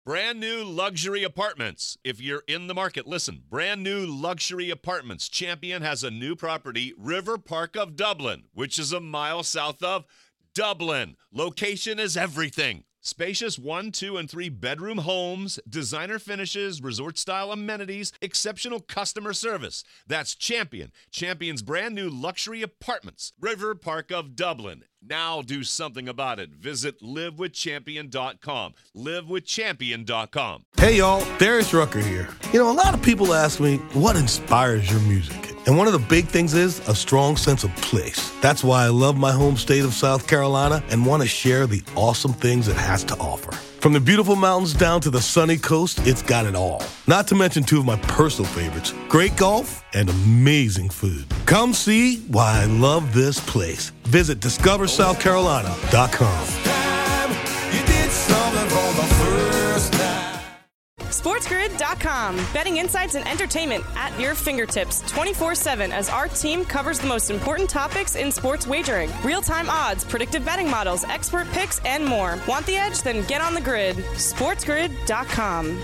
Brand new luxury apartments. If you're in the market, listen. Brand new luxury apartments. Champion has a new property, River Park of Dublin, which is a mile south of Dublin. Location is everything. Spacious 1, 2, and 3 bedroom homes, designer finishes, resort-style amenities, exceptional customer service. That's Champion. Champion's brand new luxury apartments. River Park of Dublin. Now do something about it. Visit livewithchampion.com. Livewithchampion.com. Hey, y'all. Darius Rucker here. A lot of people ask me, what inspires your music? And one of the big things is a strong sense of place. That's why I love my home state of South Carolina and want to share the awesome things it has to offer. From the beautiful mountains down to the sunny coast, it's got it all. Not to mention two of my personal favorites, great golf and amazing food. Come see why I love this place. Visit discoversouthcarolina.com. SportsGrid.com. Betting insights and entertainment at your fingertips 24/7 as our team covers the most important topics in sports wagering. Real-time odds, predictive betting models, expert picks, and more. Want the edge? Then get on the grid. SportsGrid.com.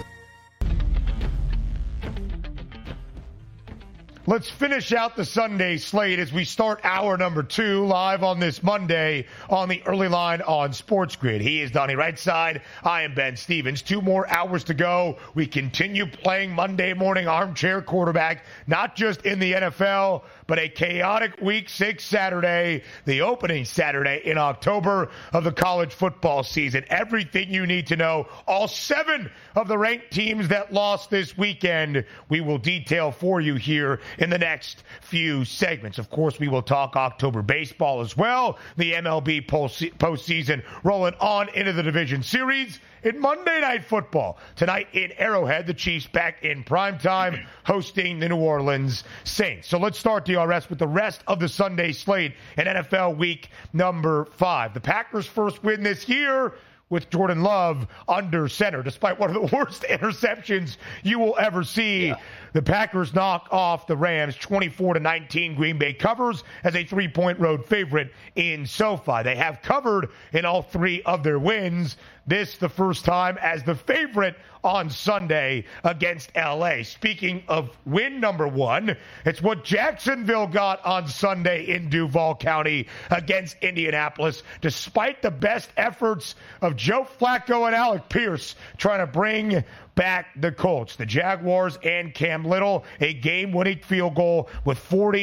Let's finish out the Sunday slate as we start hour number 2 live on this Monday on the early line on Sports Grid. He is Donnie Rightside. I am Ben Stevens. 2 more hours to go. We continue playing Monday morning armchair quarterback, not just in the NFL, but a chaotic Week 6 Saturday, the opening Saturday in October of the college football season. Everything you need to know, all 7 of the ranked teams that lost this weekend, we will detail for you here in the next few segments. Of course, we will talk October baseball as well. The MLB postseason rolling on into the division series. In Monday Night Football, tonight in Arrowhead, the Chiefs back in primetime hosting the New Orleans Saints. So let's start, DRS, with the rest of the Sunday slate in NFL week number 5. The Packers' first win this year with Jordan Love under center, despite one of the worst interceptions you will ever see. Yeah. The Packers knock off the Rams 24-19. Green Bay covers as a 3-point road favorite in SoFi. They have covered in all 3 of their wins. This the first time as the favorite on Sunday against L.A. Speaking of win number 1, it's what Jacksonville got on Sunday in Duval County against Indianapolis, despite the best efforts of Joe Flacco and Alec Pierce trying to bring back the Colts. The Jaguars and Cam Little, a game-winning field goal with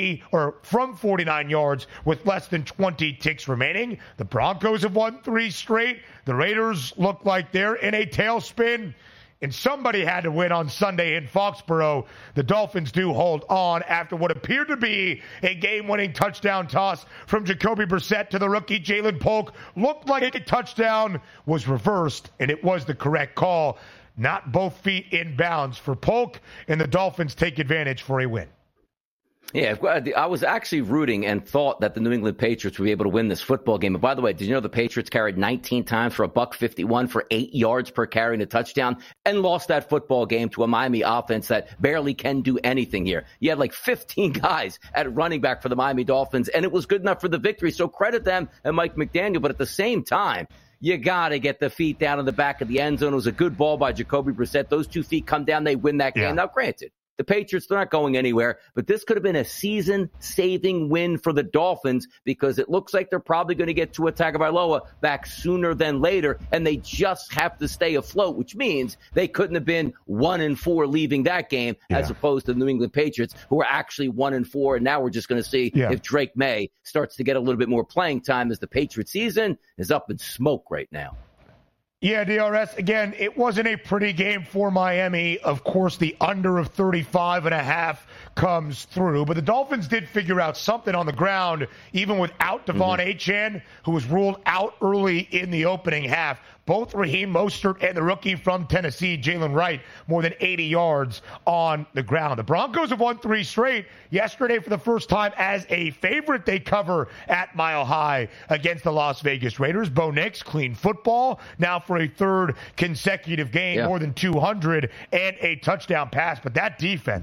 from 49 yards with less than 20 ticks remaining. The Broncos have won 3 straight. The Raiders look like they're in a tailspin. And somebody had to win on Sunday in Foxborough. The Dolphins do hold on after what appeared to be a game-winning touchdown toss from Jacoby Brissett to the rookie Jalen Polk. Looked like a touchdown, was reversed, and it was the correct call. Not both feet in bounds for Polk, and the Dolphins take advantage for a win. Yeah, I was actually rooting and thought that the New England Patriots would be able to win this football game. And by the way, did you know the Patriots carried 19 times for $151 for 8 yards per carry and a touchdown and lost that football game to a Miami offense that barely can do anything here? You had like 15 guys at running back for the Miami Dolphins, and it was good enough for the victory. So credit them and Mike McDaniel. But at the same time, you got to get the feet down in the back of the end zone. It was a good ball by Jacoby Brissett. Those 2 feet come down, they win that game. Yeah. Now, granted, the Patriots, they're not going anywhere, but this could have been a season-saving win for the Dolphins because it looks like they're probably going to get Tua Tagovailoa back sooner than later, and they just have to stay afloat, which means they couldn't have been 1-4 leaving that game as opposed to the New England Patriots, who are actually 1-4, and now we're just going to see if Drake May starts to get a little bit more playing time as the Patriots season is up in smoke right now. Yeah, DRS, again, it wasn't a pretty game for Miami. Of course, the under of 35.5 comes through. But the Dolphins did figure out something on the ground, even without Devon Achane, who was ruled out early in the opening half. Both Raheem Mostert and the rookie from Tennessee, Jalen Wright, more than 80 yards on the ground. The Broncos have won 3 straight. Yesterday, for the first time as a favorite, they cover at Mile High against the Las Vegas Raiders. Bo Nix, clean football, now for a 3rd consecutive game, more than 200 and a touchdown pass. But that defense,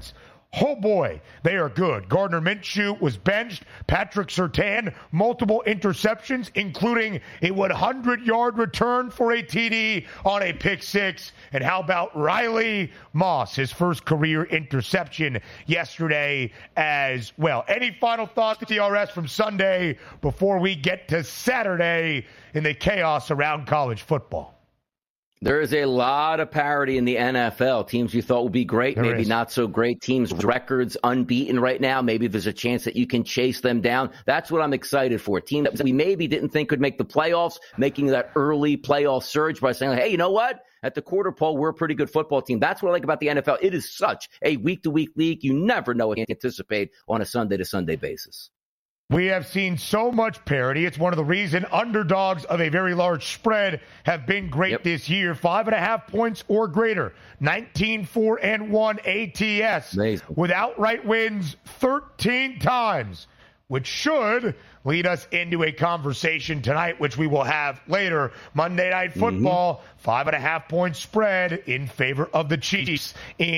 Oh boy, they are good. Gardner Minshew was benched. Patrick Surtain, multiple interceptions, including a 100-yard return for a TD on a pick six. And how about Riley Moss, his first career interception yesterday as well. Any final thoughts, DRS, from Sunday before we get to Saturday in the chaos around college football? There is a lot of parity in the NFL. Teams you thought would be great, maybe not so great. Teams records unbeaten right now. Maybe there's a chance that you can chase them down. That's what I'm excited for. Teams that we maybe didn't think could make the playoffs, making that early playoff surge by saying, hey, you know what? At the quarter pole, we're a pretty good football team. That's what I like about the NFL. It is such a week-to-week league. You never know what you can anticipate on a Sunday-to-Sunday basis. We have seen so much parity. It's one of the reasons underdogs of a very large spread have been great this year. 5.5 points or greater. 19-4-1 ATS. Amazing. With outright wins 13 times, which should lead us into a conversation tonight, which we will have later. Monday Night Football, 5.5 point spread in favor of the Chiefs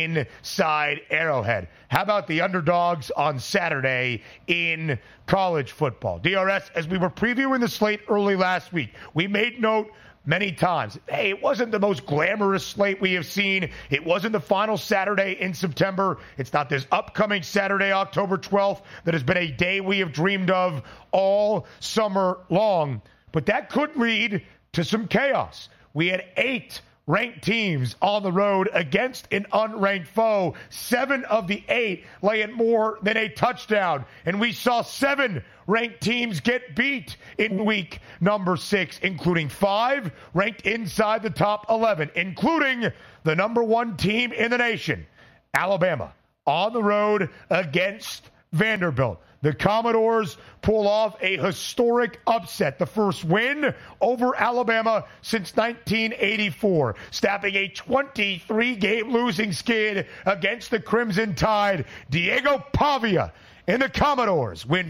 inside Arrowhead. How about the underdogs on Saturday in college football? DRS, as we were previewing the slate early last week, we made note many times, hey, it wasn't the most glamorous slate we have seen. It wasn't the final Saturday in September. It's not this upcoming Saturday, October 12th, that has been a day we have dreamed of all summer long. But that could lead to some chaos. We had 8 ranked teams on the road against an unranked foe. 7 of the 8 laying more than a touchdown. And we saw 7 ranked teams get beat in week number 6, including 5 ranked inside the top 11, including the number 1 team in the nation, Alabama, on the road against Vanderbilt. The Commodores pull off a historic upset, the first win over Alabama since 1984, snapping a 23-game losing skid against the Crimson Tide. Diego Pavia and the Commodores win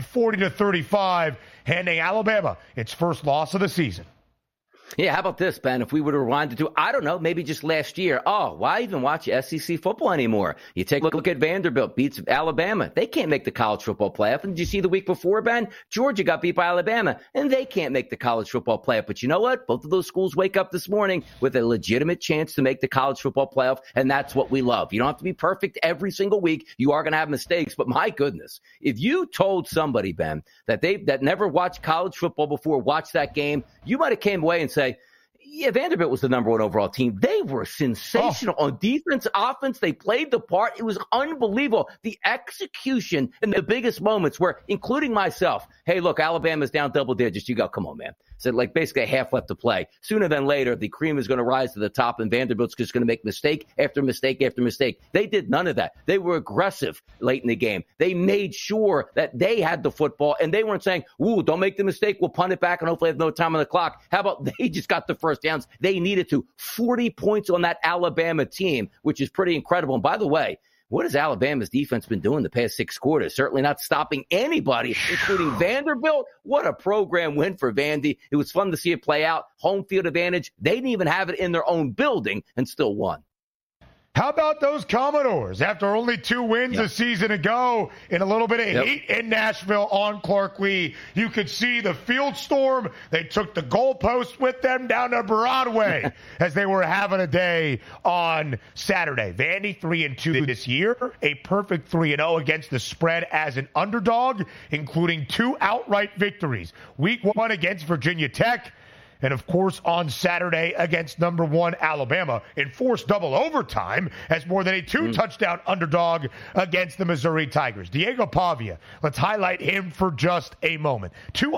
40-35, handing Alabama its first loss of the season. Yeah, how about this, Ben? If we would rewind it to, I don't know, maybe just last year. Oh, why even watch SEC football anymore? You take a look at Vanderbilt, beats Alabama. They can't make the college football playoff. And did you see the week before, Ben? Georgia got beat by Alabama, and they can't make the college football playoff. But you know what? Both of those schools wake up this morning with a legitimate chance to make the college football playoff, and that's what we love. You don't have to be perfect every single week. You are going to have mistakes, but my goodness, if you told somebody, Ben, that never watched college football before, watched that game, you might have came away and say, yeah, Vanderbilt was the number 1 overall team. They were sensational on defense, offense. They played the part. It was unbelievable. The execution in the biggest moments where, including myself, hey, look, Alabama's down double digits. You go, come on, man. So like basically a half left to play. Sooner than later, the cream is going to rise to the top, and Vanderbilt's just going to make mistake after mistake after mistake. They did none of that. They were aggressive late in the game. They made sure that they had the football, and they weren't saying, ooh, don't make the mistake. We'll punt it back and hopefully have no time on the clock. How about they just got the first downs? They needed to. 40 points on that Alabama team, which is pretty incredible. And by the way, what has Alabama's defense been doing the past 6 quarters? Certainly not stopping anybody, including Vanderbilt. What a program win for Vandy. It was fun to see it play out. Home field advantage. They didn't even have it in their own building and still won. How about those Commodores? After only 2 wins a season ago, in a little bit of heat in Nashville on Clark Lee, you could see the field storm. They took the goalpost with them down to Broadway as they were having a day on Saturday. Vandy 3-2 this year, a perfect 3-0 against the spread as an underdog, including 2 outright victories. Week 1 against Virginia Tech, and, of course, on Saturday against number 1 Alabama, enforced double overtime as more than a 2-touchdown underdog against the Missouri Tigers. Diego Pavia, let's highlight him for just a moment.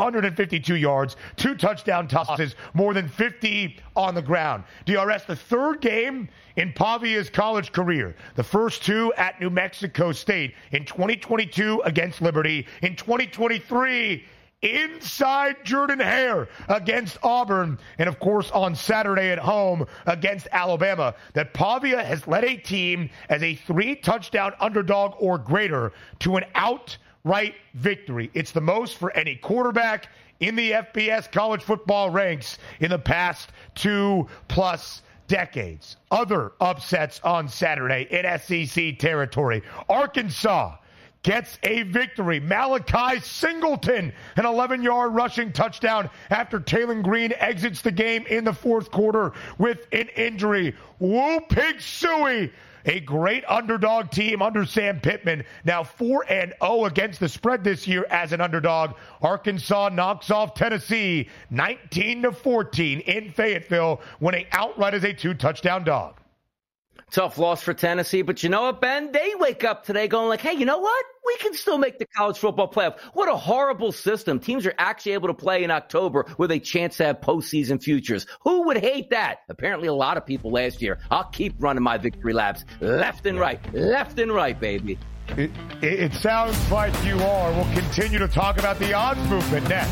252 yards, 2 touchdown tosses, more than 50 on the ground. DRS, the 3rd game in Pavia's college career. The first 2 at New Mexico State. In 2022 against Liberty. In 2023 inside Jordan-Hare against Auburn, and of course on Saturday at home against Alabama, that Pavia has led a team as a 3-touchdown underdog or greater to an outright victory. It's the most for any quarterback in the FBS college football ranks in the past 2+ decades. Other upsets on Saturday in SEC territory. Arkansas gets a victory. Malachi Singleton, an 11-yard rushing touchdown after Taylon Green exits the game in the fourth quarter with an injury. Woo Pig Suey, a great underdog team under Sam Pittman, now 4-0 against the spread this year as an underdog. Arkansas knocks off Tennessee 19-14 in Fayetteville, winning outright as a 2-touchdown dog. Tough loss for Tennessee, but you know what, Ben? They wake up today going like, hey, you know what? We can still make the college football playoff. What a horrible system. Teams are actually able to play in October with a chance to have postseason futures. Who would hate that? Apparently a lot of people last year. I'll keep running my victory laps left and right, baby. It sounds like you are. We'll continue to talk about the odds movement next.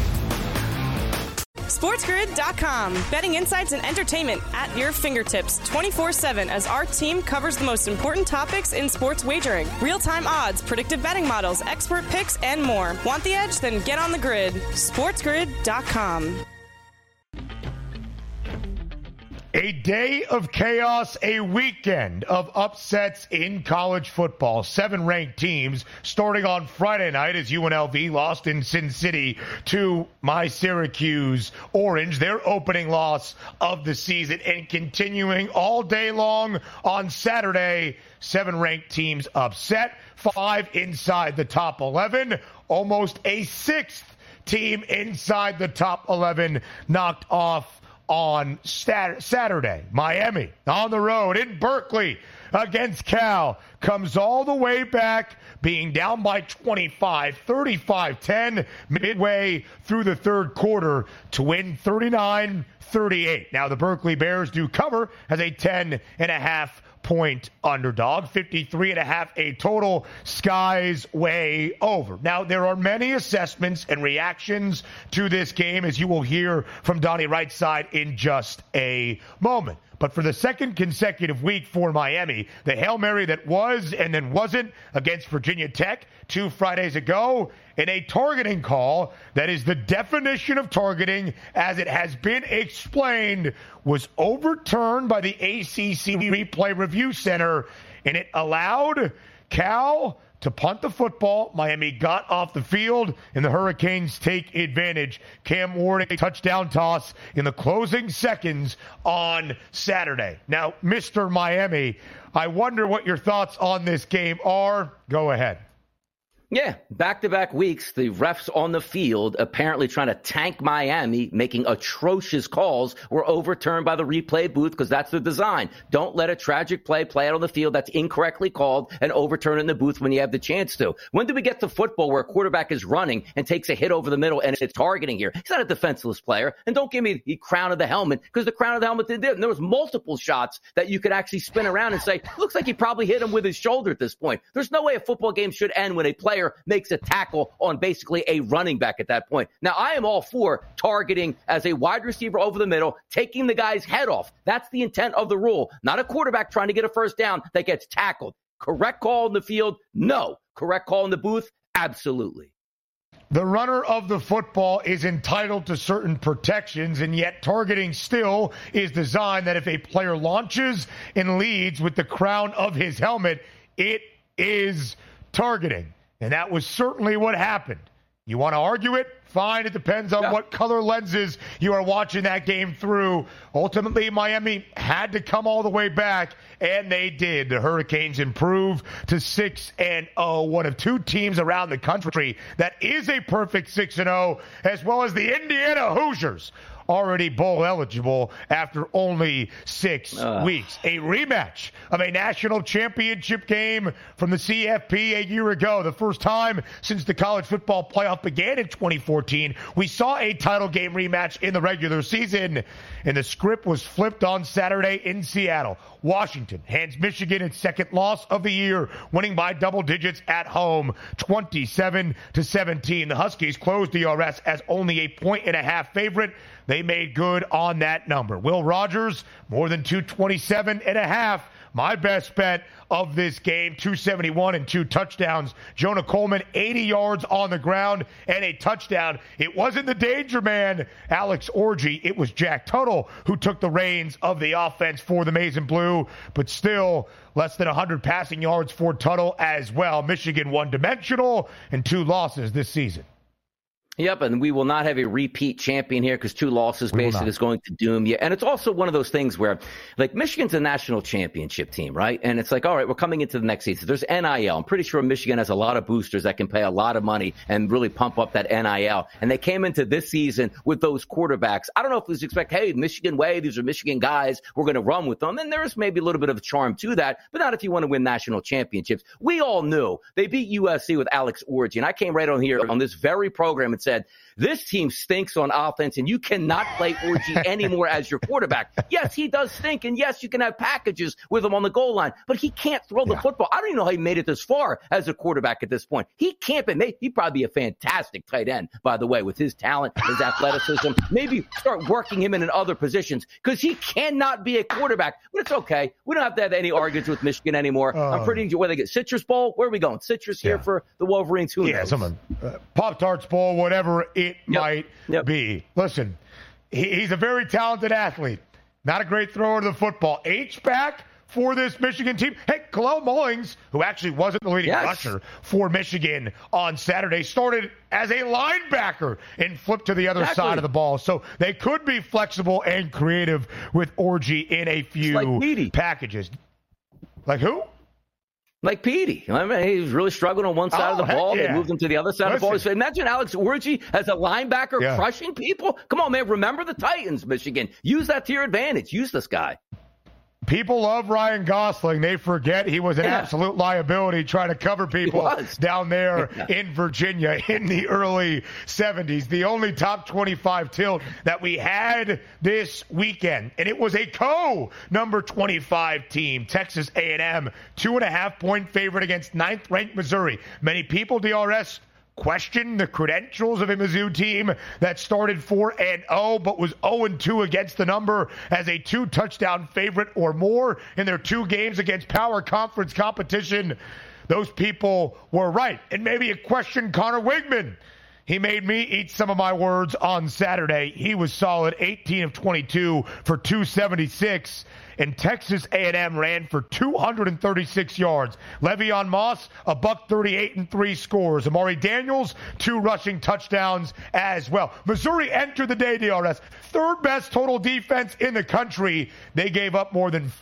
SportsGrid.com. Betting insights and entertainment at your fingertips 24/7 as our team covers the most important topics in sports wagering. Real-time odds, predictive betting models, expert picks, and more. Want the edge? Then get on the grid. SportsGrid.com. A day of chaos, a weekend of upsets in college football. 7 ranked teams starting on Friday night as UNLV lost in Sin City to my Syracuse Orange, their opening loss of the season, and continuing all day long on Saturday. 7 ranked teams upset, 5 inside the top 11, almost a 6th team inside the top 11 knocked off on Saturday. Miami on the road in Berkeley against Cal comes all the way back, being down by 25, 35-10 midway through the third quarter to win 39-38. Now the Berkeley Bears do cover as a 10.5-point underdog, 53.5 a total. Skies way over. Now, there are many assessments and reactions to this game, as you will hear from Donnie Rightside in just a moment. But for the second consecutive week for Miami, the Hail Mary that was and then wasn't against Virginia Tech 2 Fridays ago, in a targeting call that is the definition of targeting as it has been explained, was overturned by the ACC Replay Review Center, and it allowed Cal to punt the football. Miami got off the field, and the Hurricanes take advantage. Cam Ward, a touchdown toss in the closing seconds on Saturday. Now, Mr. Miami, I wonder what your thoughts on this game are. Go ahead. Yeah, back-to-back weeks, the refs on the field apparently trying to tank Miami, making atrocious calls, were overturned by the replay booth because that's the design. Don't let a tragic play out on the field that's incorrectly called and overturn it in the booth when you have the chance to. When do we get to football where a quarterback is running and takes a hit over the middle and it's targeting here? He's not a defenseless player. And don't give me the crown of the helmet, because the crown of the helmet didn't. There was multiple shots that you could actually spin around and say, looks like he probably hit him with his shoulder at this point. There's no way a football game should end when a player makes a tackle on basically a running back at that point. Now, I am all for targeting as a wide receiver over the middle, taking the guy's head off. That's the intent of the rule, not a quarterback trying to get a first down that gets tackled. Correct call in the field? No. Correct call in the booth? Absolutely. The runner of the football is entitled to certain protections, and yet targeting still is designed that if a player launches and leads with the crown of his helmet, it is targeting. And that was certainly what happened. You want to argue it? Fine. It depends on what color lenses you are watching that game through. Ultimately, Miami had to come all the way back, and they did. The Hurricanes improve to 6-0, one of 2 teams around the country that is a perfect 6-0, as well as the Indiana Hoosiers, already bowl eligible after only 6 weeks. A rematch of a national championship game from the CFP a year ago. The first time since the college football playoff began in 2014, we saw a title game rematch in the regular season, and the script was flipped on Saturday in Seattle. Washington hands Michigan its second loss of the year, winning by double digits at home, 27-17. The Huskies closed DRS as only a 1.5 favorite. They made good on that number. Will Rogers, more than 227.5 my best bet of this game, 271 and 2 touchdowns. Jonah Coleman, 80 yards on the ground and a touchdown. It wasn't the danger man, Alex Orji. It was Jack Tuttle who took the reins of the offense for the Maize and Blue, but still less than 100 passing yards for Tuttle as well. Michigan one-dimensional and 2 losses this season. Yep, and we will not have a repeat champion here because 2 losses basically is going to doom you. And it's also one of those things where, like, Michigan's a national championship team, right? And it's like, all right, we're coming into the next season. There's NIL. I'm pretty sure Michigan has a lot of boosters that can pay a lot of money and really pump up that NIL. And they came into this season with those quarterbacks. I don't know if we expect, hey, Michigan way, these are Michigan guys, we're going to run with them. And there's maybe a little bit of a charm to that, but not if you want to win national championships. We all knew they beat USC with Alex Orji. And I came right on here on this very program and said, this team stinks on offense, and you cannot play Orji anymore as your quarterback. Yes, he does stink, and yes, you can have packages with him on the goal line, but he can't throw the football. I don't even know how he made it this far as a quarterback at this point. He can't be. He'd probably be a fantastic tight end, by the way, with his talent, his athleticism. Maybe start working him in other positions because he cannot be a quarterback. But it's okay. We don't have to have any arguments with Michigan anymore. I'm pretty sure where they get Citrus Bowl. Where are we going? Citrus here for the Wolverines. Who knows? Someone Pop-Tarts Bowl, whatever it might be. Listen, he's a very talented athlete. Not a great thrower of the football. H-back for this Michigan team. Hey, Kalel Mullings, who actually wasn't the leading rusher for Michigan on Saturday, started as a linebacker and flipped to the other side of the ball. So they could be flexible and creative with Orji in a few packages. Like who? Like Petey. I mean, he was really struggling on one side of the ball. They moved him to the other side of the ball. So imagine Alex Orji as a linebacker crushing people. Come on, man. Remember the Titans, Michigan. Use that to your advantage. Use this guy. People love Ryan Gosling. They forget he was an absolute liability trying to cover people down there in Virginia in the early 70s. The only top 25 tilt that we had this weekend, and it was a number 25 team, Texas A&M, 2.5-point favorite against 9th-ranked Missouri. Many people, DRS, question the credentials of a Mizzou team that started 4-0 but was 0-2 against the number as a 2-touchdown favorite or more in their 2 games against power conference competition. Those people were right. And maybe a question Connor Wigman. He made me eat some of my words on Saturday. He was solid, 18 of 22 for 276. And Texas A&M ran for 236 yards. Le'Veon Moss, $138 and 3 scores. Amari Daniels, 2 rushing touchdowns as well. Missouri entered the day, DRS, 3rd best total defense in the country. They gave up more than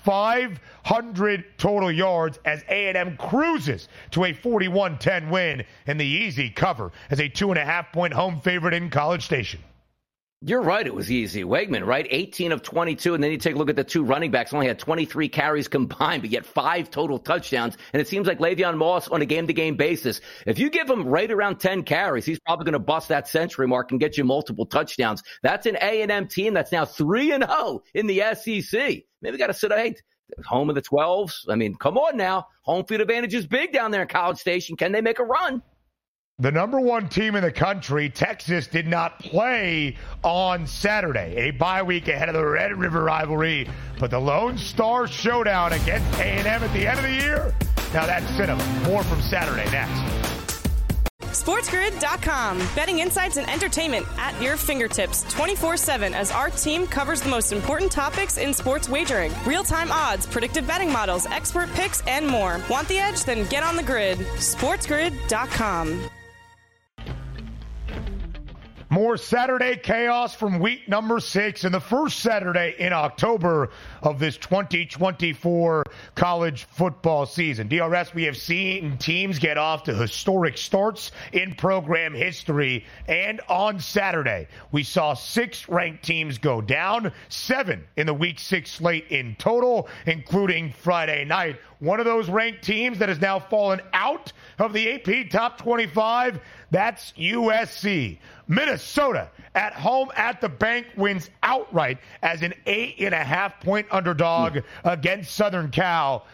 500 total yards as A&M cruises to a 41-10 win and the easy cover as a 2.5-point home favorite in College Station. You're right. It was easy. Wegman, right? 18 of 22. And then you take a look at the 2 running backs, only had 23 carries combined, but yet 5 total touchdowns. And it seems like Le'Veon Moss on a game-to-game basis, if you give him right around 10 carries, he's probably going to bust that century mark and get you multiple touchdowns. That's an A&M team that's now 3-0 in the SEC. Maybe got to sit home of the 12s. I mean, come on now. Home field advantage is big down there in College Station. Can they make a run? The number 1 team in the country, Texas, did not play on Saturday, a bye week ahead of the Red River rivalry. But the Lone Star Showdown against A&M at the end of the year, now that's cinema. More from Saturday next. SportsGrid.com. Betting insights and entertainment at your fingertips 24/7 as our team covers the most important topics in sports wagering. Real-time odds, predictive betting models, expert picks, and more. Want the edge? Then get on the grid. SportsGrid.com. More Saturday chaos from week number 6 and the first Saturday in October of this 2024 college football season. DRS, we have seen teams get off to historic starts in program history. And on Saturday, we saw 6 ranked teams go down, 7 in the week 6 slate in total, including Friday night. One of those ranked teams that has now fallen out of the AP Top 25, that's USC. Minnesota at home at the bank wins outright as an 8.5-point underdog against Southern Cal,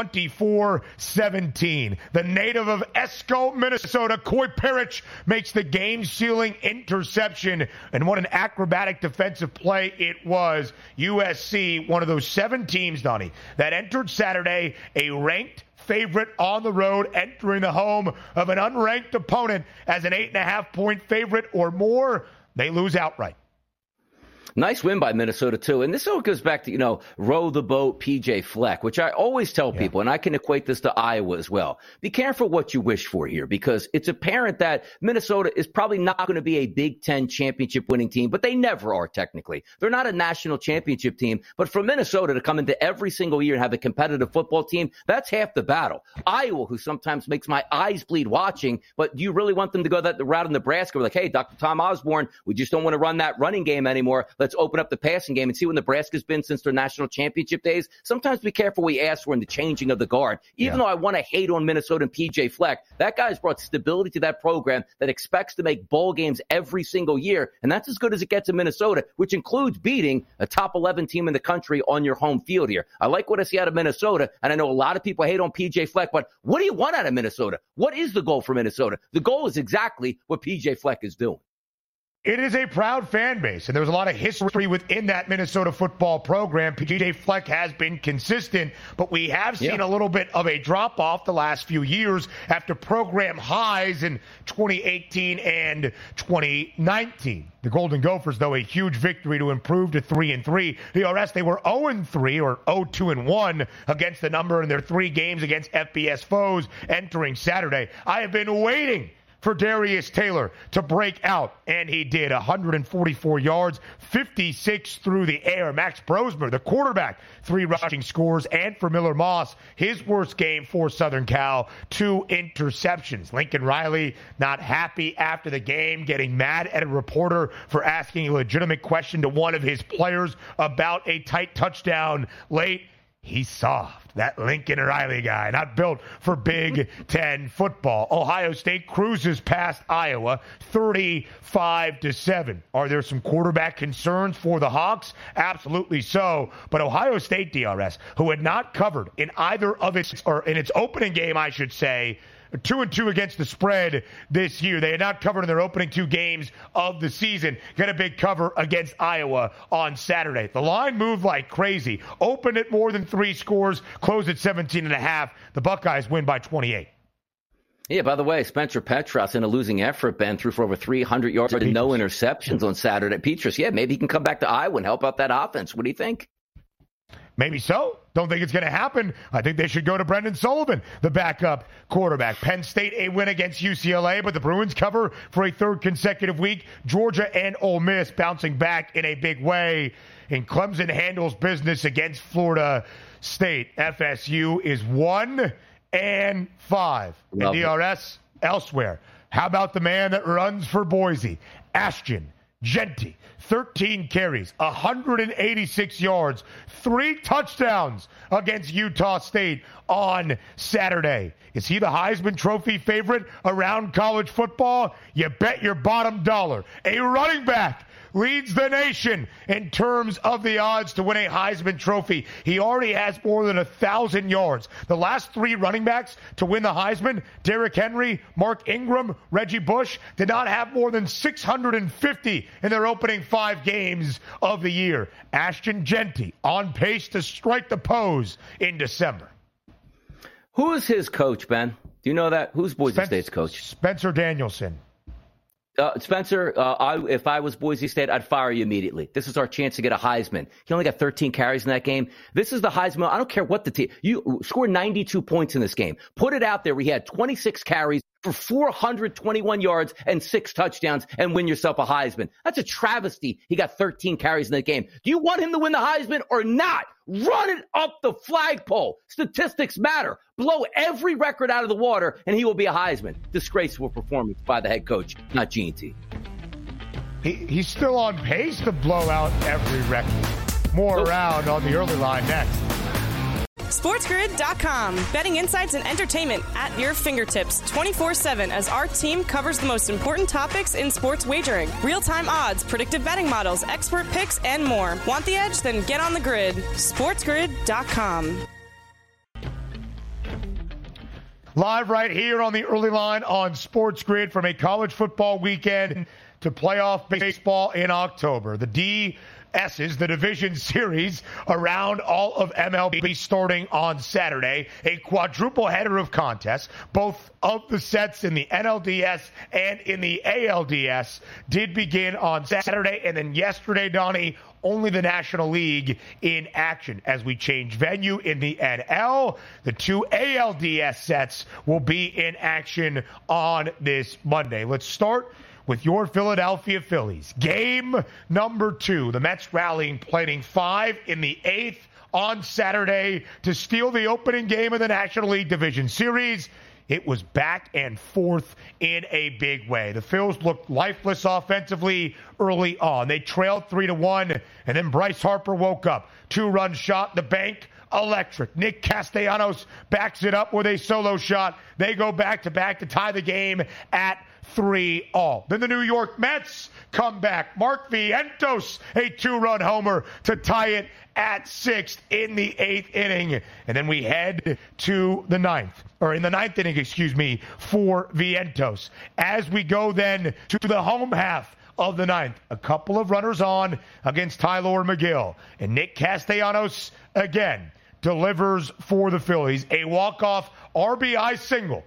24-17. The native of Esco, Minnesota, Coy Parrish makes the game-sealing interception, and what an acrobatic defensive play it was. USC, one of those 7 teams, Donnie, that entered Saturday a ranked favorite on the road, entering the home of an unranked opponent as an 8.5-point favorite or more. They lose outright. Nice win by Minnesota, too. And this all goes back to, row the boat, PJ Fleck, which I always tell people, and I can equate this to Iowa as well. Be careful what you wish for here, because it's apparent that Minnesota is probably not going to be a Big Ten championship winning team, but they never are technically. They're not a national championship team, but for Minnesota to come into every single year and have a competitive football team, that's half the battle. Iowa, who sometimes makes my eyes bleed watching, but do you really want them to go that route in Nebraska? We're like, hey, Dr. Tom Osborne, we just don't want to run that running game anymore. Let's open up the passing game and see what Nebraska's been since their national championship days. Sometimes be careful what you ask for in the changing of the guard. Even though I want to hate on Minnesota and PJ Fleck, that guy's brought stability to that program that expects to make bowl games every single year. And that's as good as it gets in Minnesota, which includes beating a top 11 team in the country on your home field here. I like what I see out of Minnesota. And I know a lot of people hate on PJ Fleck, but what do you want out of Minnesota? What is the goal for Minnesota? The goal is exactly what PJ Fleck is doing. It is a proud fan base, and there's a lot of history within that Minnesota football program. PJ Fleck has been consistent, but we have seen a little bit of a drop-off the last few years after program highs in 2018 and 2019. The Golden Gophers, though, a huge victory to improve to 3-3. DRS, they were 0-3 or 0-2-1 against the number in their 3 games against FBS foes entering Saturday. I have been waiting for Darius Taylor to break out, and he did. 144 yards, 56 through the air. Max Brosmer, the quarterback, 3 rushing scores, and for Miller Moss, his worst game for Southern Cal, 2 interceptions. Lincoln Riley not happy after the game, getting mad at a reporter for asking a legitimate question to one of his players about a tight touchdown late. He's soft. That Lincoln Riley guy, not built for Big Ten football. Ohio State cruises past Iowa 35-7. Are there some quarterback concerns for the Hawks? Absolutely so. But Ohio State, DRS, who had not covered in either of its, or in its opening game, I should say, 2-2 against the spread this year. They had not covered in their opening 2 games of the season. Got a big cover against Iowa on Saturday. The line moved like crazy. Opened at more than 3 scores, closed at 17.5. The Buckeyes win by 28. Yeah, by the way, Spencer Petras in a losing effort, Ben, threw for over 300 yards and no interceptions on Saturday. Petras, maybe he can come back to Iowa and help out that offense. What do you think? Maybe so. Don't think it's going to happen. I think they should go to Brendan Sullivan, the backup quarterback. Penn State, a win against UCLA, but the Bruins cover for a 3rd consecutive week. Georgia and Ole Miss bouncing back in a big way. And Clemson handles business against Florida State. FSU is 1-5. And DRS elsewhere. How about the man that runs for Boise? Ashton Jeanty, 13 carries, 186 yards, 3 touchdowns against Utah State on Saturday. Is he the Heisman Trophy favorite around college football? You bet your bottom dollar. A running back leads the nation in terms of the odds to win a Heisman Trophy. He already has more than 1,000 yards. The last 3 running backs to win the Heisman, Derrick Henry, Mark Ingram, Reggie Bush, did not have more than 650 in their opening 5 games of the year. Ashton Jeanty on pace to strike the pose in December. Who is his coach, Ben? Do you know that? Who's Boise State's coach? Spencer Danielson. Spencer, if I was Boise State, I'd fire you immediately. This is our chance to get a Heisman. He only got 13 carries in that game. This is the Heisman. I don't care what the team. You scored 92 points in this game. Put it out there. We had 26 carries for 421 yards and 6 touchdowns and win yourself a Heisman. That's a travesty. He got 13 carries in that game. Do you want him to win the Heisman or not? Run it up the flagpole. Statistics matter. Blow every record out of the water, and he will be a Heisman. Disgraceful performance by the head coach, not G&T. He's still on pace to blow out every record. More around on the early line next. SportsGrid.com. Betting insights and entertainment at your fingertips 24/7 as our team covers the most important topics in sports wagering. Real-time odds, predictive betting models, expert picks, and more. Want the edge? Then get on the grid. SportsGrid.com. Live right here on the early line on Sports Grid from a college football weekend to playoff baseball in October. The DS's, the division series around all of MLB starting on Saturday. A quadruple header of contests. Both of the sets in the NLDS and in the ALDS did begin on Saturday. And then yesterday, Donnie, only the National League in action as we change venue in the NL. The two ALDS sets will be in action on this Monday. Let's start with your Philadelphia Phillies. Game number 2. The Mets rallying, playing 5 in the 8th on Saturday to steal the opening game of the National League Division Series. It was back and forth in a big way. The Phils looked lifeless offensively early on. They trailed 3-1, and then Bryce Harper woke up. 2-run shot, the bank, electric. Nick Castellanos backs it up with a solo shot. They go back-to-back to tie the game at 3-all. Then the New York Mets come back. Mark Vientos, a 2-run homer to tie it at 6 in the 8th inning. And then we head to the 9th, or in the 9th inning, for Vientos. As we go then to the home half of the 9th, a couple of runners on against Tyler McGill. And Nick Castellanos, again, delivers for the Phillies. A walk-off RBI single.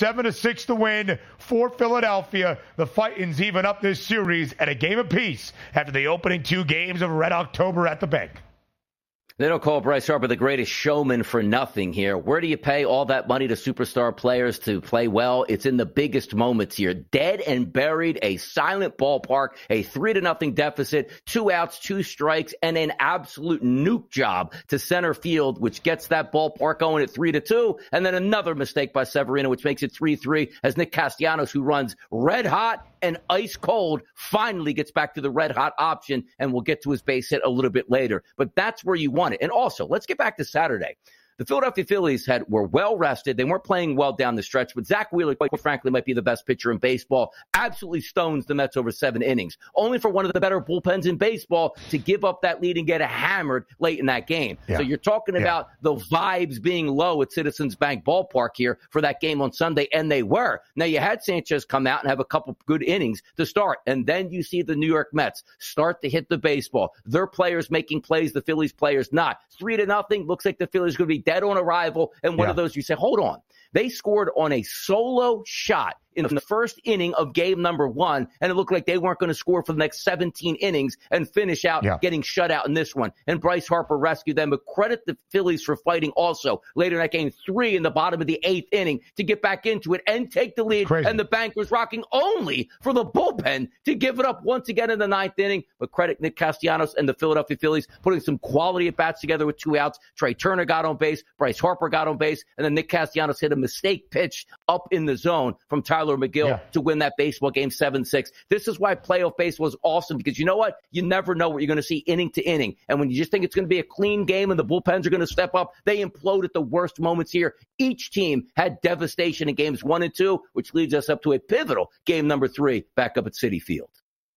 7-6 to win for Philadelphia. The Titans even up this series at a game apiece after the opening 2 games of Red October at the bank. They don't call Bryce Harper the greatest showman for nothing here. Where do you pay all that money to superstar players to play well? It's in the biggest moments here. Dead and buried, a silent ballpark, a 3-0 deficit, 2 outs, 2 strikes, and an absolute nuke job to center field, which gets that ballpark going at 3-2, and then another mistake by Severino, which makes it 3-3, as Nick Castellanos, who runs red hot and ice cold, finally gets back to the red hot option, and we'll get to his base hit a little bit later. But that's where you want it. And also, let's get back to Saturday. The Philadelphia Phillies were well rested. They weren't playing well down the stretch, but Zach Wheeler, quite frankly, might be the best pitcher in baseball. Absolutely stones the Mets over 7 innings. Only for one of the better bullpens in baseball to give up that lead and get hammered late in that game. Yeah. So you're talking about the vibes being low at Citizens Bank Ballpark here for that game on Sunday, and they were. Now, you had Sanchez come out and have a couple good innings to start, and then you see the New York Mets start to hit the baseball. Their players making plays, the Phillies players not. 3-0. Looks like the Phillies are going to be dead on arrival, and one of those you say, hold on. They scored on a solo shot in the first inning of game number 1, and it looked like they weren't going to score for the next 17 innings and finish out getting shut out in this one. And Bryce Harper rescued them, but credit the Phillies for fighting also later in that game, 3 in the bottom of the 8th inning to get back into it and take the lead. Crazy. And the bank was rocking only for the bullpen to give it up once again in the 9th inning. But credit Nick Castellanos and the Philadelphia Phillies putting some quality at-bats together with 2 outs. Trey Turner got on base, Bryce Harper got on base, and then Nick Castellanos hit a mistake pitch up in the zone from Tyler McGill to win that baseball game 7-6. This is why playoff baseball is awesome, because you know what? You never know what you're going to see inning to inning. And when you just think it's going to be a clean game and the bullpens are going to step up, they implode at the worst moments here. Each team had devastation in games 1 and 2, which leads us up to a pivotal game number 3 back up at Citi Field.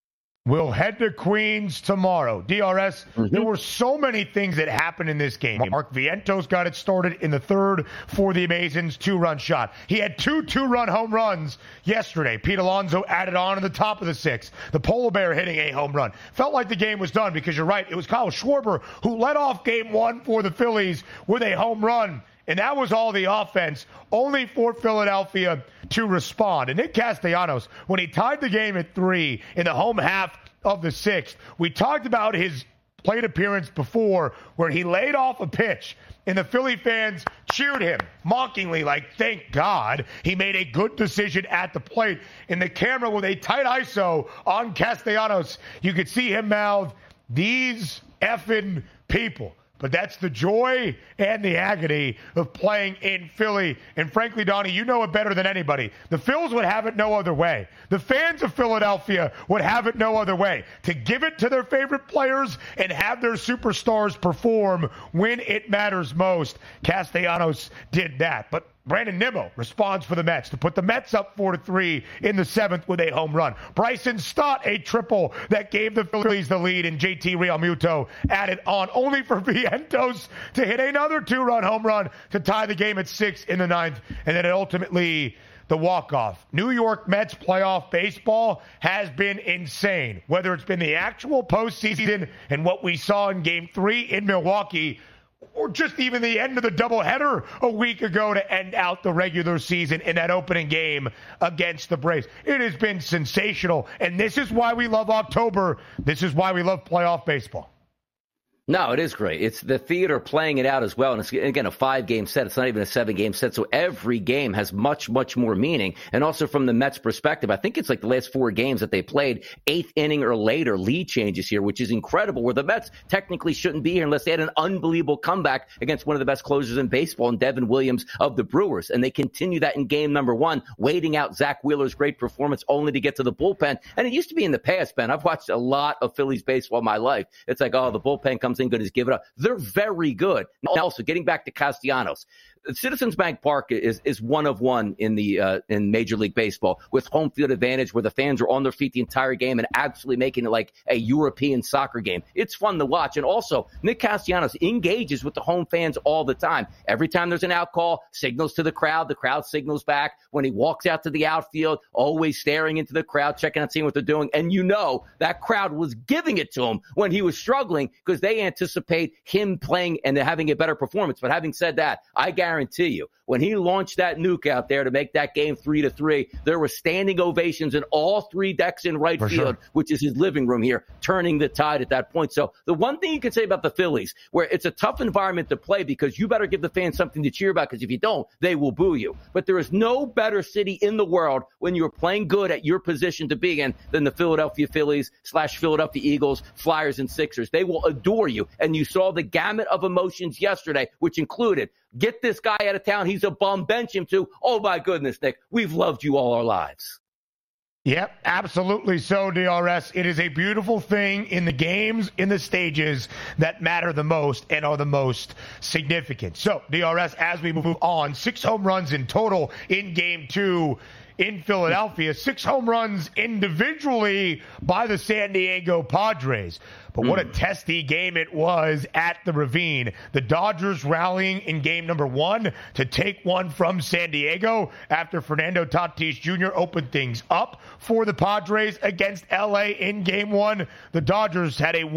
We'll head to Queens tomorrow. DRS, there were so many things that happened in this game. Mark Vientos got it started in the 3rd for the Amazons, 2-run shot. He had 2 2-run home runs yesterday. Pete Alonso added on in the top of the 6th. The Polar Bear hitting a home run. Felt like the game was done because you're right. It was Kyle Schwarber who led off game 1 for the Phillies with a home run. And that was all the offense, only for Philadelphia to respond. And Nick Castellanos, when he tied the game at 3 in the home half of the 6th, we talked about his plate appearance before where he laid off a pitch and the Philly fans cheered him mockingly like, thank God he made a good decision at the plate. In the camera with a tight ISO on Castellanos, you could see him mouth, these effing people. but that's the joy and the agony of playing in Philly. And frankly, Donnie, you know it better than anybody. The Phils would have it no other way. The fans of Philadelphia would have it no other way. To give it to their favorite players and have their superstars perform when it matters most. Castellanos did that. But Brandon Nimmo responds for the Mets to put the Mets up 4-3 in the 7th with a home run. Bryson Stott, a triple that gave the Phillies the lead, and JT Realmuto added on, only for Vientos to hit another 2-run home run to tie the game at 6 in the 9th, and then ultimately the walk-off. New York Mets playoff baseball has been insane, whether it's been the actual postseason and what we saw in Game 3 in Milwaukee, or just even the end of the doubleheader a week ago to end out the regular season in that opening game against the Braves. It has been sensational, and this is why we love October. This is why we love playoff baseball. No, it is great. It's the theater playing it out as well. And it's, again, a 5-game set. It's not even a 7-game set. So every game has much, much more meaning. And also from the Mets' perspective, I think it's like the last 4 games that they played 8th inning or later lead changes here, which is incredible, where the Mets technically shouldn't be here unless they had an unbelievable comeback against one of the best closers in baseball, and Devin Williams of the Brewers. And they continue that in game number 1, waiting out Zach Wheeler's great performance only to get to the bullpen. And it used to be in the past, Ben. I've watched a lot of Phillies baseball in my life. It's like, oh, the bullpen comes in good as give it up. They're very good. Also, getting back to Castellanos, Citizens Bank Park is one of one in the in Major League Baseball, with home field advantage, where the fans are on their feet the entire game and absolutely making it like a European soccer game. It's fun to watch. And also, Nick Castellanos engages with the home fans all the time. Every time there's an out call, signals to the crowd signals back. When he walks out to the outfield, always staring into the crowd, checking out, seeing what they're doing. And you know that crowd was giving it to him when he was struggling, because they anticipate him playing and having a better performance. But having said that, I guarantee you, when he launched that nuke out there to make that game 3-3, there were standing ovations in all 3 decks in right field, which is his living room here, turning the tide at that point. So the one thing you can say about the Phillies, where it's a tough environment to play, because you better give the fans something to cheer about, because if you don't, they will boo you. But there is no better city in the world when you're playing good at your position to be in than the Philadelphia Phillies / Philadelphia Eagles, Flyers, and Sixers. They will adore you. And you saw the gamut of emotions yesterday, which included, get this guy out of town, he's a bum, bench him too. Oh, my goodness, Nick, we've loved you all our lives. Yep, absolutely so, DRS. It is a beautiful thing in the games, in the stages that matter the most and are the most significant. So, DRS, as we move on, 6 home runs in total in Game 2 in Philadelphia, 6 home runs individually by the San Diego Padres. But what a testy game it was at the Ravine. The Dodgers rallying in game number 1 to take one from San Diego after Fernando Tatis Jr. opened things up for the Padres against LA in game 1. The Dodgers had a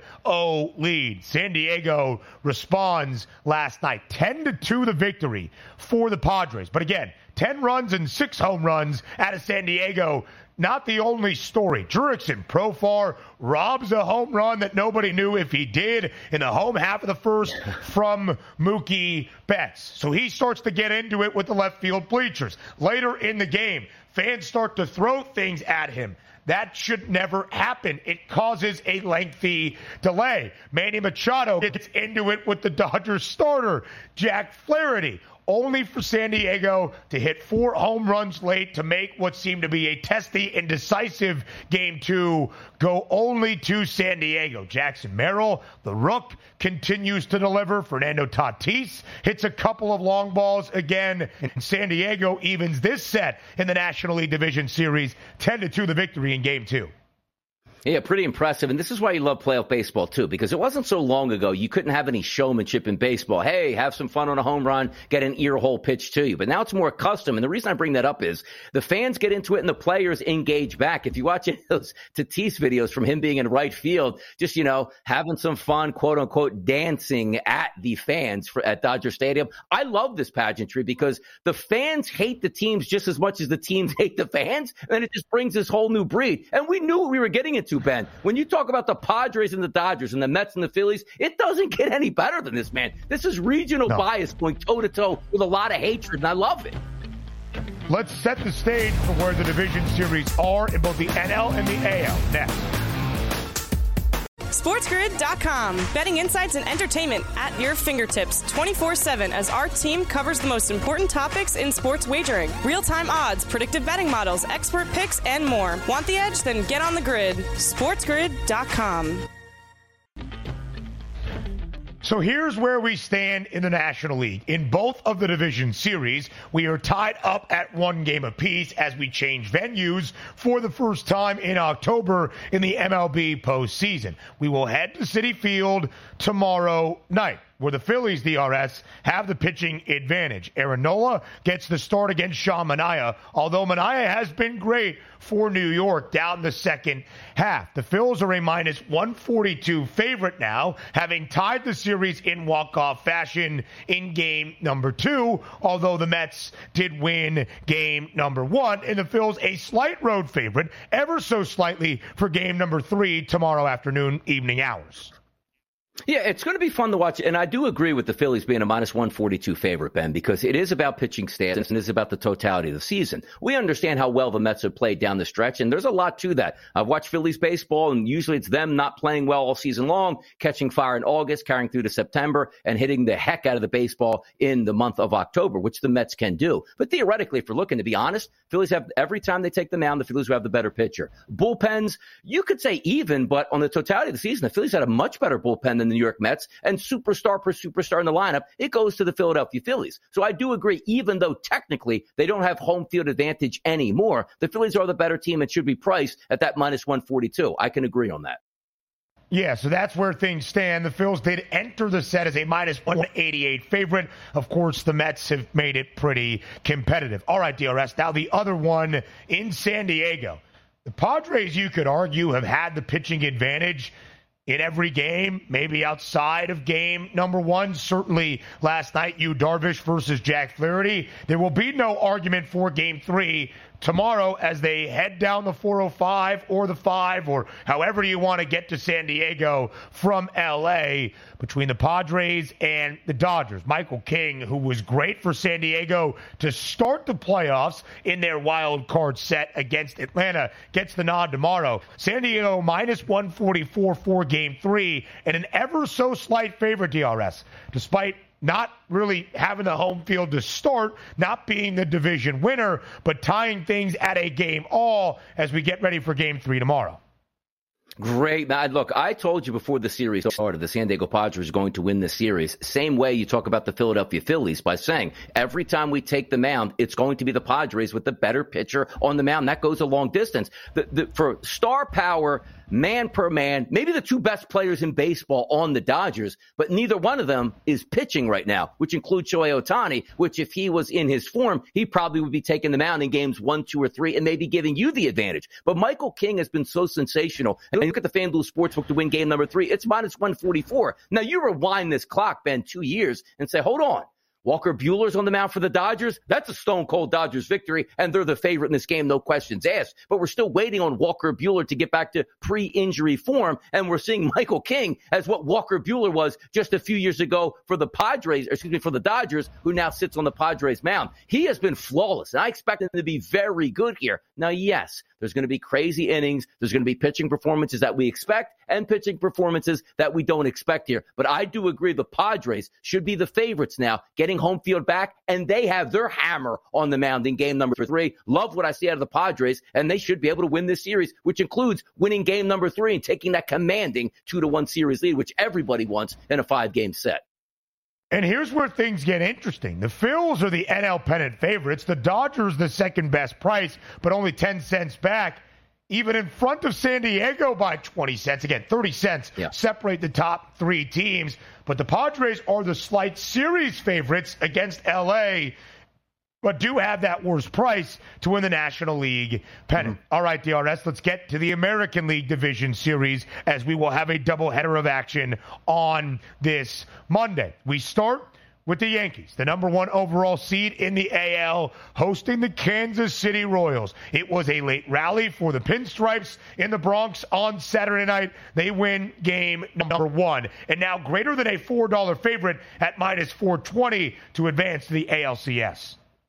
1-0 lead. San Diego responds last night. 10-2 the victory for the Padres. But again, 10 runs and 6 home runs out of San Diego. Not the only story. Jurickson Profar robs a home run that nobody knew if he did in the home half of the first from Mookie Betts. So he starts to get into it with the left field bleachers. Later in the game, fans start to throw things at him. That should never happen. It causes a lengthy delay. Manny Machado gets into it with the Dodgers starter, Jack Flaherty, only for San Diego to hit 4 home runs late to make what seemed to be a testy and decisive Game 2 go only to San Diego. Jackson Merrill, the Rook, continues to deliver. Fernando Tatis hits a couple of long balls again, and San Diego evens this set in the National League Division Series, 10-2 the victory in Game 2. Yeah, pretty impressive. And this is why you love playoff baseball, too, because it wasn't so long ago you couldn't have any showmanship in baseball. Hey, have some fun on a home run, get an ear hole pitch to you. But now it's more custom. And the reason I bring that up is the fans get into it and the players engage back. If you watch those Tatis videos from him being in right field, just, having some fun, quote unquote, dancing at the fans at Dodger Stadium. I love this pageantry because the fans hate the teams just as much as the teams hate the fans. And it just brings this whole new breed. And we knew what we were getting into, Ben. When you talk about the Padres and the Dodgers and the Mets and the Phillies, it doesn't get any better than this, man. This is regional bias going toe-to-toe with a lot of hatred, and I love it. Let's set the stage for where the division series are in both the NL and the AL next. SportsGrid.com. Betting insights and entertainment at your fingertips 24/7 as our team covers the most important topics in sports wagering. Real-time odds, predictive betting models, expert picks, and more. Want the edge? Then get on the grid. SportsGrid.com. So here's where we stand in the National League. In both of the division series, we are tied up at 1 game apiece as we change venues for the first time in October in the MLB postseason. We will head to Citi Field tomorrow night, where the Phillies, DRS, have the pitching advantage. Aaron Nola gets the start against Sean Manaea, although Manaea has been great for New York down the second half. The Phils are a minus 142 favorite now, having tied the series in walk-off fashion in game number 2, although the Mets did win game number 1, and the Phils a slight road favorite, ever so slightly, for game number 3 tomorrow afternoon, evening hours. Yeah, it's going to be fun to watch. And I do agree with the Phillies being a minus 142 favorite, Ben, because it is about pitching stats and it is about the totality of the season. We understand how well the Mets have played down the stretch, and there's a lot to that. I've watched Phillies baseball, and usually it's them not playing well all season long, catching fire in August, carrying through to September, and hitting the heck out of the baseball in the month of October, which the Mets can do. But theoretically, if we're looking to be honest, Phillies have, every time they take the mound, the Phillies will have the better pitcher. Bullpens, you could say even, but on the totality of the season, the Phillies had a much better bullpen than the New York Mets, and superstar per superstar in the lineup, it goes to the Philadelphia Phillies. So I do agree, even though technically they don't have home field advantage anymore, the Phillies are the better team and should be priced at that minus 142. I can agree on that. Yeah, so that's where things stand. The Phils did enter the set as a minus 188 favorite. Of course, the Mets have made it pretty competitive. All right, DRS. Now the other one in San Diego. The Padres, you could argue, have had the pitching advantage in every game, maybe outside of game number 1. Certainly last night, Yu Darvish versus Jack Flaherty. There will be no argument for game 3 tomorrow as they head down the 405 or the 5 or however you want to get to San Diego from L.A. between the Padres and the Dodgers. Michael King, who was great for San Diego to start the playoffs in their wild card set against Atlanta, gets the nod tomorrow. San Diego minus 144 for game 3 and an ever so slight favorite, DRS, despite not really having the home field to start, not being the division winner, but tying things at a game all as we get ready for game 3 tomorrow. Great. Now, look, I told you before the series started, the San Diego Padres are going to win this series. Same way you talk about the Philadelphia Phillies by saying every time we take the mound, it's going to be the Padres with the better pitcher on the mound. That goes a long distance. For star power, man per man, maybe the 2 best players in baseball on the Dodgers, but neither one of them is pitching right now, which includes Shohei Ohtani, which if he was in his form, he probably would be taking the mound in games 1, 2, or 3 and maybe giving you the advantage. But Michael King has been so sensational. And look at the FanDuel Sportsbook to win game number 3. It's minus 144. Now you rewind this clock, Ben, 2 years and say, hold on. Walker Buehler's on the mound for the Dodgers. That's a stone-cold Dodgers victory, and they're the favorite in this game, no questions asked. But we're still waiting on Walker Buehler to get back to pre-injury form, and we're seeing Michael King as what Walker Buehler was just a few years ago for the for the Dodgers, who now sits on the Padres mound. He has been flawless, and I expect him to be very good here. Now, yes, there's going to be crazy innings. There's going to be pitching performances that we expect and pitching performances that we don't expect here. But I do agree the Padres should be the favorites now, getting home field back, and they have their hammer on the mound in game number 3. Love what I see out of the Padres, and they should be able to win this series, which includes winning game number 3 and taking that commanding 2-1 series lead, which everybody wants in a 5-game set. And here's where things get interesting. The Phils are the NL pennant favorites. The Dodgers the second best price, but only 10 cents back. Even in front of San Diego by 20 cents. Again, 30 cents separate the top 3 teams. But the Padres are the slight series favorites against L.A., but do have that worst price to win the National League pennant. All right, DRS, let's get to the American League Division Series as we will have a doubleheader of action on this Monday. We start with the Yankees, the number 1 overall seed in the AL, hosting the Kansas City Royals. It was a late rally for the Pinstripes in the Bronx on Saturday night. They win game number 1, and now greater than a $4 favorite at minus 420 to advance to the ALCS.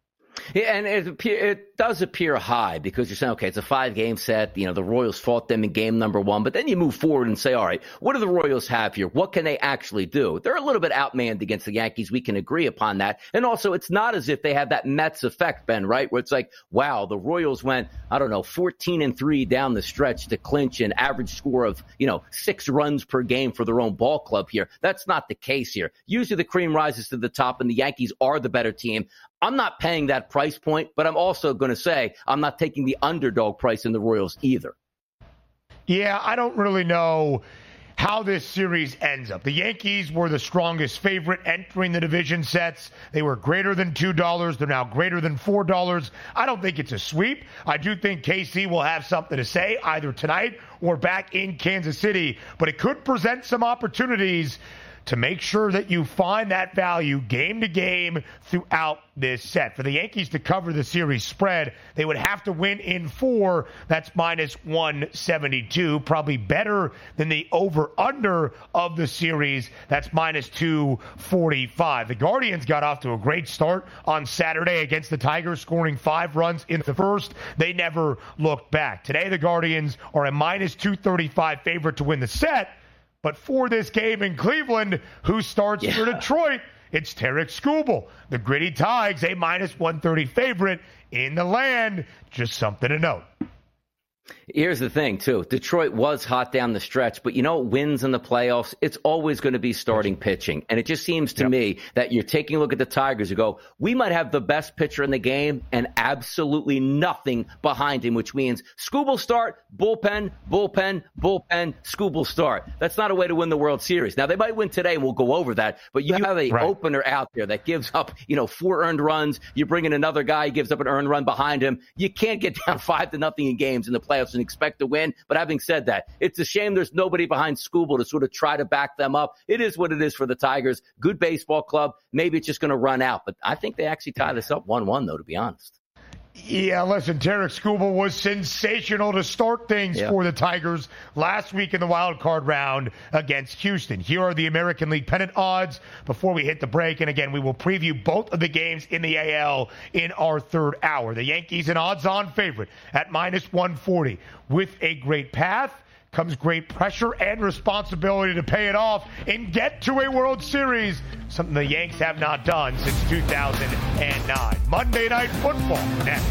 Yeah, and it does appear high because you're saying, okay, it's a 5-game set. The Royals fought them in game number 1, but then you move forward and say, all right, what do the Royals have here? What can they actually do? They're a little bit outmanned against the Yankees. We can agree upon that. And also, it's not as if they have that Mets effect, Ben, right? Where it's like, wow, the Royals went, 14-3 down the stretch to clinch an average score of, 6 runs per game for their own ball club here. That's not the case here. Usually the cream rises to the top and the Yankees are the better team. I'm not paying that price point, but I'm also going to say I'm not taking the underdog price in the Royals either. Yeah, I don't really know how this series ends up. The Yankees were the strongest favorite entering the division sets. They were greater than $2. They're now greater than $4. I don't think it's a sweep. I do think KC will have something to say either tonight or back in Kansas City, but it could present some opportunities to make sure that you find that value game to game throughout this set. For the Yankees to cover the series spread, they would have to win in 4. That's minus 172, probably better than the over-under of the series. That's minus 245. The Guardians got off to a great start on Saturday against the Tigers, scoring 5 runs in the first. They never looked back. Today, the Guardians are a minus 235 favorite to win the set. But for this game in Cleveland, who starts for Detroit? It's Tarik Skubal. The Gritty Tigers, a minus 130 favorite in the land. Just something to note. Here's the thing, too. Detroit was hot down the stretch, but wins in the playoffs, it's always going to be starting pitching. And it just seems to me that you're taking a look at the Tigers and go, we might have the best pitcher in the game and absolutely nothing behind him, which means Skubal start, bullpen, Skubal start. That's not a way to win the World Series. Now, they might win today, and we'll go over that, but you have an opener out there that gives up, 4 earned runs. You bring in another guy, he gives up an earned run behind him. You can't get down 5-0 in games in the playoffs and expect to win. But having said that, it's a shame there's nobody behind Skubal to sort of try to back them up. It is what it is for the Tigers. Good baseball club. Maybe it's just going to run out. But I think they actually tie this up 1-1, though, to be honest. Yeah, listen, Tarik Skubal was sensational to start things for the Tigers last week in the wild card round against Houston. Here are the American League pennant odds before we hit the break. And again, we will preview both of the games in the AL in our third hour. The Yankees an odds-on favorite at minus 140. With a great path comes great pressure and responsibility to pay it off and get to a World Series, something the Yanks have not done since 2009. Monday Night Football next.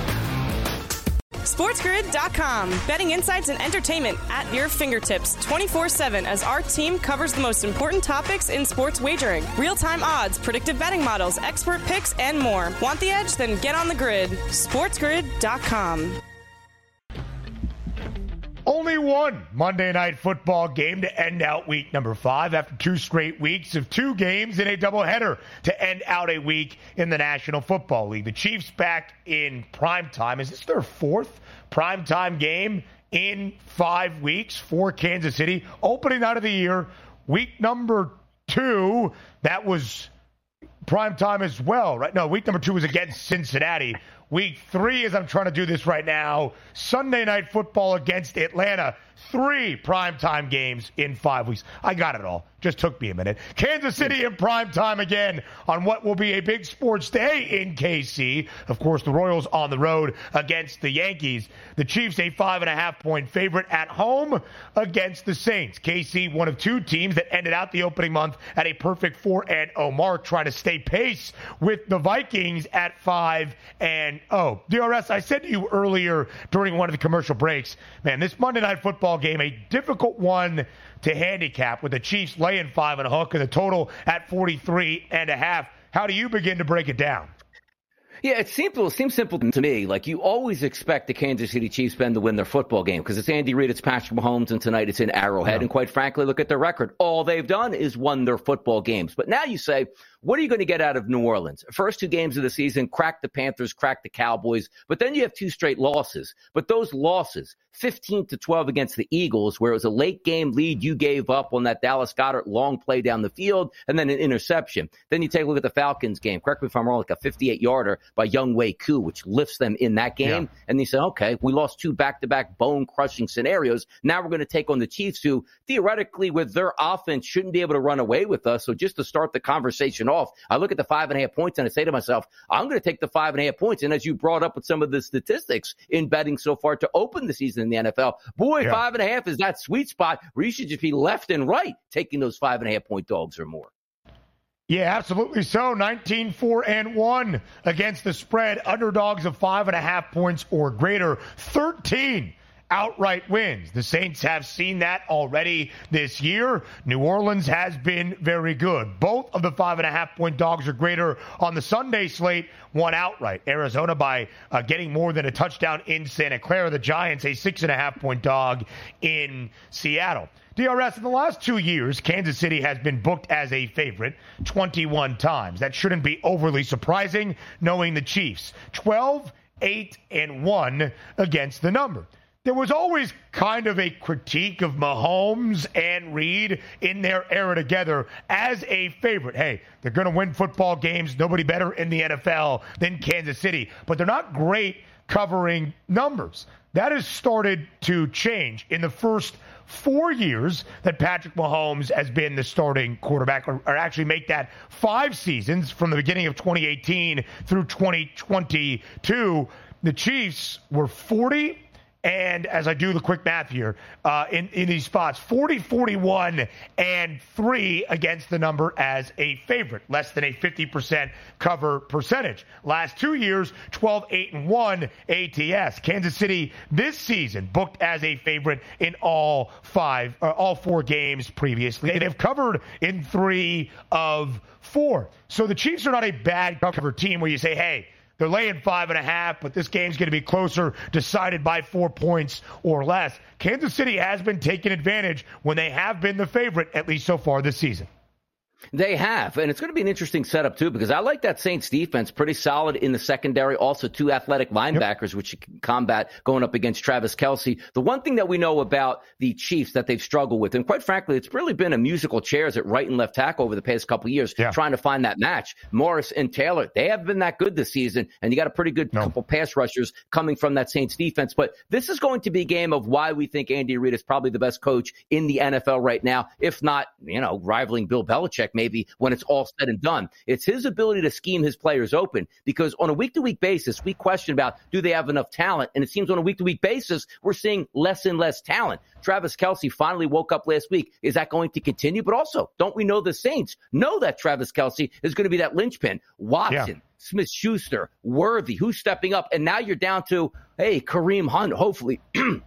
SportsGrid.com. Betting insights and entertainment at your fingertips 24/7 as our team covers the most important topics in sports wagering. Real-time odds, predictive betting models, expert picks, and more. Want the edge? Then get on the grid. SportsGrid.com. Only one Monday Night Football game to end out week number 5 after 2 straight weeks of 2 games in a doubleheader to end out a week in the National Football League. The Chiefs back in primetime. Is this their 4th primetime game in 5 weeks for Kansas City? Opening night of the year, week number 2, that was primetime as well, right? No, week number 2 was against Cincinnati. Week 3, as I'm trying to do this right now, Sunday Night Football against Atlanta. 3 primetime games in 5 weeks. I got it all. Just took me a minute. Kansas City in primetime again on what will be a big sports day in KC. Of course, the Royals on the road against the Yankees. The Chiefs a 5.5-point favorite at home against the Saints. KC, one of 2 teams that ended out the opening month at a perfect 4-0 mark, trying to stay pace with the Vikings at 5-0. DRS, I said to you earlier during one of the commercial breaks, man, this Monday Night Football game, a difficult one to handicap with the Chiefs laying 5.5 and the total at 43.5. How do you begin to break it down? Yeah, it's simple. It seems simple to me. Like, you always expect the Kansas City Chiefs men to win their football game because it's Andy Reid, it's Patrick Mahomes, and tonight it's in Arrowhead. Yeah. And quite frankly, look at their record. All they've done is won their football games. But now you say, what are you going to get out of New Orleans? First 2 games of the season, crack the Panthers, crack the Cowboys, but then you have 2 straight losses. But those losses, 15-12 against the Eagles, where it was a late game lead you gave up on that Dallas Goedert long play down the field, and then an interception. Then you take a look at the Falcons game. Correct me if I'm wrong, like a 58-yarder by Younghoe Koo, which lifts them in that game. Yeah. And they said, okay, we lost 2 back-to-back bone-crushing scenarios. Now we're going to take on the Chiefs, who theoretically with their offense shouldn't be able to run away with us. So just to start the conversation off, I look at the 5.5 points and I say to myself, I'm going to take the 5.5 points. And as you brought up with some of the statistics in betting so far to open the season in the NFL, boy, 5.5 is that sweet spot where you should just be left and right taking those 5.5 point dogs or more. Yeah, absolutely so. 19-4-1 against the spread. Underdogs of 5.5 points or greater. 13 outright wins. The Saints have seen that already this year. New Orleans has been very good. Both of the 5.5 point dogs or greater on the Sunday slate won outright. Arizona by getting more than a touchdown in Santa Clara. The Giants a 6.5 point dog in Seattle. DRS, in the last 2 years, Kansas City has been booked as a favorite 21 times. That shouldn't be overly surprising, knowing the Chiefs 12-8-1 against the number. There was always kind of a critique of Mahomes and Reed in their era together as a favorite. Hey, they're going to win football games. Nobody better in the NFL than Kansas City. But they're not great covering numbers. That has started to change in the first 4 years that Patrick Mahomes has been the starting quarterback, or actually make that 5 seasons from the beginning of 2018 through 2022. The Chiefs were 40. And as I do the quick math here, in these spots, 40-41 and 3 against the number as a favorite, less than a 50% cover percentage. Last 2 years, 12-8-1 ATS. Kansas City this season booked as a favorite in all 4 games previously. They've covered in 3 of 4. So the Chiefs are not a bad cover team where you say, hey, they're laying 5.5, but this game's going to be closer, decided by 4 points or less. Kansas City has been taking advantage when they have been the favorite, at least so far this season. They have, and it's going to be an interesting setup, too, because I like that Saints defense, pretty solid in the secondary, also 2 athletic linebackers, which you can combat going up against Travis Kelce. The one thing that we know about the Chiefs that they've struggled with, and quite frankly, it's really been a musical chairs at right and left tackle over the past couple of years, trying to find that match. Morris and Taylor, they haven't been that good this season, and you got a pretty good couple pass rushers coming from that Saints defense. But this is going to be a game of why we think Andy Reid is probably the best coach in the NFL right now, if not, rivaling Bill Belichick maybe when it's all said and done. It's his ability to scheme his players open, because on a week-to-week basis, we question about, do they have enough talent? And it seems on a week-to-week basis, we're seeing less and less talent. Travis Kelce finally woke up last week. Is that going to continue? But also, don't we know the Saints know that Travis Kelce is going to be that linchpin? Watson, Smith-Schuster, Worthy, who's stepping up? And now you're down to, hey, Kareem Hunt, hopefully,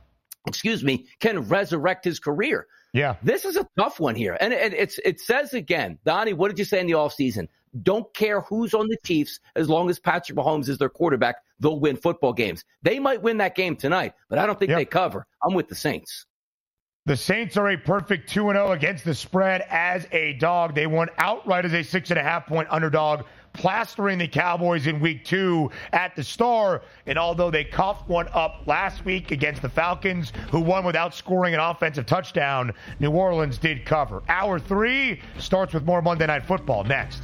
can resurrect his career. Yeah, this is a tough one here. And it says again, Donnie, what did you say in the offseason? Don't care who's on the Chiefs, as long as Patrick Mahomes is their quarterback, they'll win football games. They might win that game tonight, but I don't think they cover. I'm with the Saints. The Saints are a perfect 2-0 against the spread as a dog. They won outright as a 6.5 point underdog, plastering the Cowboys in week 2 at the Star. And although they coughed one up last week against the Falcons, who won without scoring an offensive touchdown, New Orleans did cover. Hour 3 starts with more Monday Night Football next.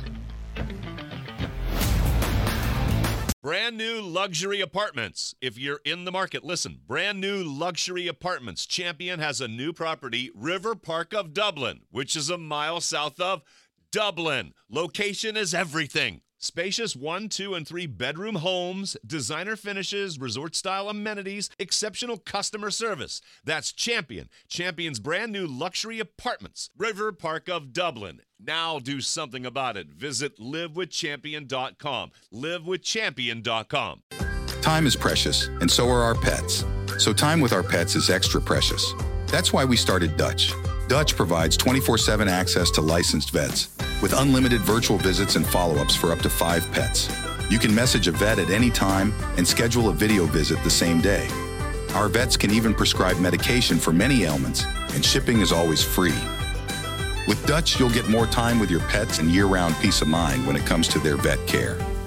Brand new luxury apartments. If you're in the market, listen. Brand new luxury apartments. Champion has a new property, River Park of Dublin, which is a mile south of Dublin. Location is everything. Spacious 1, 2, and 3 bedroom homes, designer finishes, resort-style amenities, exceptional customer service. That's Champion. Champion's brand new luxury apartments, River Park of Dublin. Now do something about it. Visit livewithchampion.com. Livewithchampion.com. Time is precious, and so are our pets. So time with our pets is extra precious. That's why we started Dutch. Dutch provides 24/7 access to licensed vets with unlimited virtual visits and follow-ups for up to 5 pets. You can message a vet at any time and schedule a video visit the same day. Our vets can even prescribe medication for many ailments, and shipping is always free. With Dutch, you'll get more time with your pets and year-round peace of mind when it comes to their vet care.